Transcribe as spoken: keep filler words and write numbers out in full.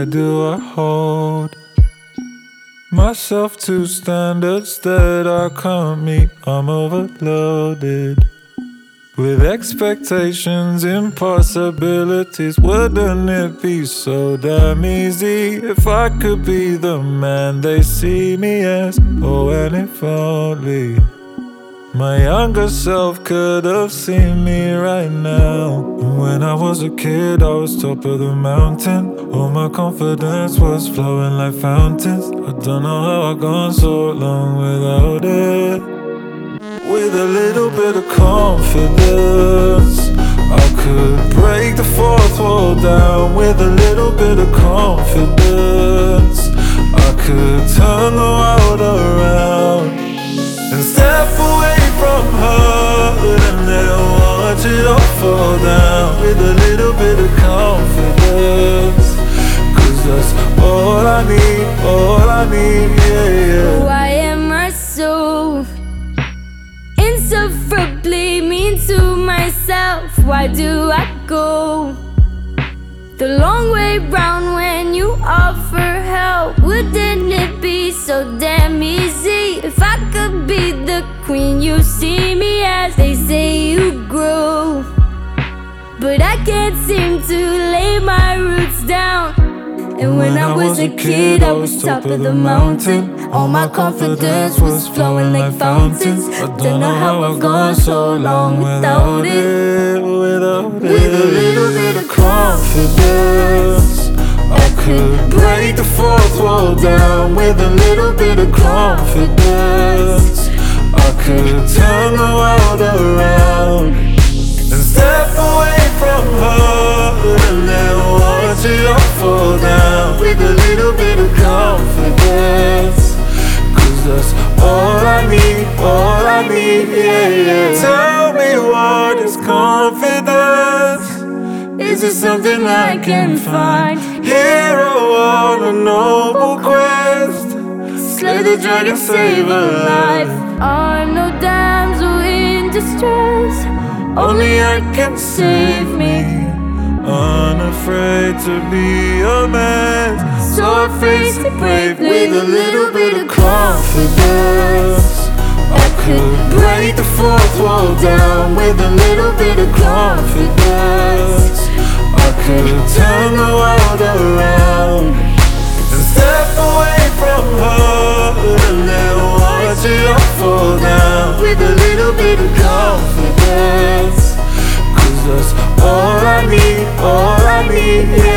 do I hold myself to standards that I can't meet? I'm overloaded with expectations, impossibilities. Wouldn't it be so damn easy if I could be the man they see me as? Oh, and if only my younger self could have seen me right now. When I was a kid, I was top of the mountain. All my confidence was flowing like fountains. I don't know how I've gone so long without it. With a little bit of confidence, I could break the fourth wall down. With a little bit of confidence, I could turn the world around and step away from her and then watch it all fall down. With a little bit of confidence, cause that's all I need, all I need, yeah, yeah. Why am I so insufferably mean to myself? Why do I go the long way round when you offer help? Wouldn't it be so damn easy if I could be the queen you see me as? They say you grow, but I can't seem to lay my roots down. And when I was a kid, I was top of the mountain. All my confidence was flowing like fountains. I don't know how I've gone so long without it. With a little bit of confidence, I could break the fourth wall down. With a little bit of confidence, I could turn the world around and step away from her and then watch it all fall down. With a little bit of confidence, cause that's all I need, all I need, yeah, yeah. Tell me, what is confidence? Is it something I can find here on a noble quest? Slay the dragon, save a life. Are no damsel in distress, only I can save me. Unafraid to be a man, so I face it bravely. With a little bit of confidence, I could break the fourth wall down. With a little bit of confidence, I could turn the world around and step away from her and then watch it all fall down. With a little bit of confidence, cause that's all I need, all I need, yeah.